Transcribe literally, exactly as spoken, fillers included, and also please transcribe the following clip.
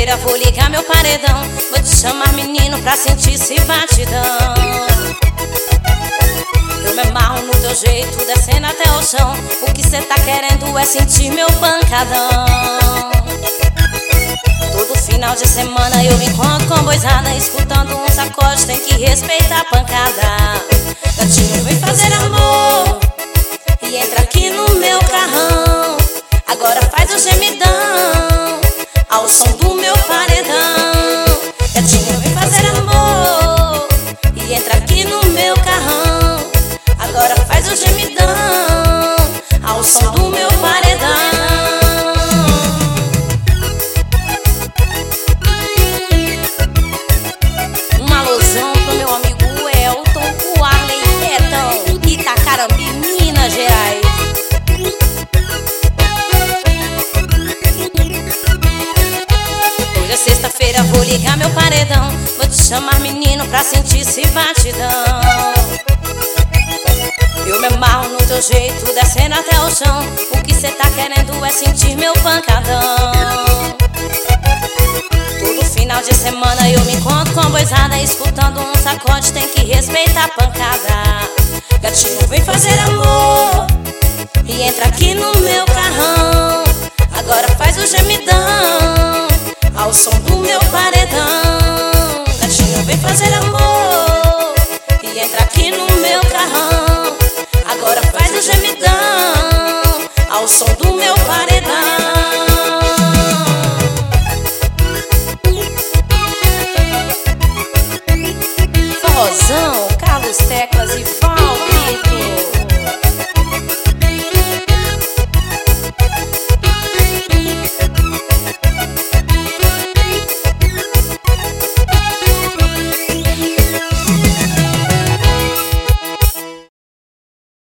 sexta-feira vou ligar meu paredão. Vou te chamar, menino, pra sentir esse batidão. Eu me amarro no teu jeito, descendo até o chão. O que cê tá querendo é sentir meu pancadão. Todo final de semana eu me encontro com boizada, escutando um sacode, tem que respeitar a pancada. Gatinho, vem fazer amor e entra aqui no meu carrão. Agora faz o gemidão ao som do meu paredão. Gatinho, vem fazer amor e entra aqui no meu carrão. Agora faz o gemidão ao som do meu paredão. Um alusão pro meu amigo Elton, o Arley Betão, Itacarambi, Minas Gerais. Hoje é sexta-feira, vou ligar meu paredão. Vou te chamar, menino, pra sentir esse batidão. Eu me amarro no teu jeito, descendo até o chão. O que cê tá querendo é sentir meu pancadão. Todo final de semana eu me encontro com boizada, escutando um sacode, tem que respeitar a pancada. Gatinho, vem fazer amor e entra aqui no meu carrão. Agora faz o gemidão ao som do meu paredão. Gatinho, vem fazer amor e entra aqui no meu carrão. Agora faz o gemidão ao som do meu paredão. Forrozão, Carlos Teclas e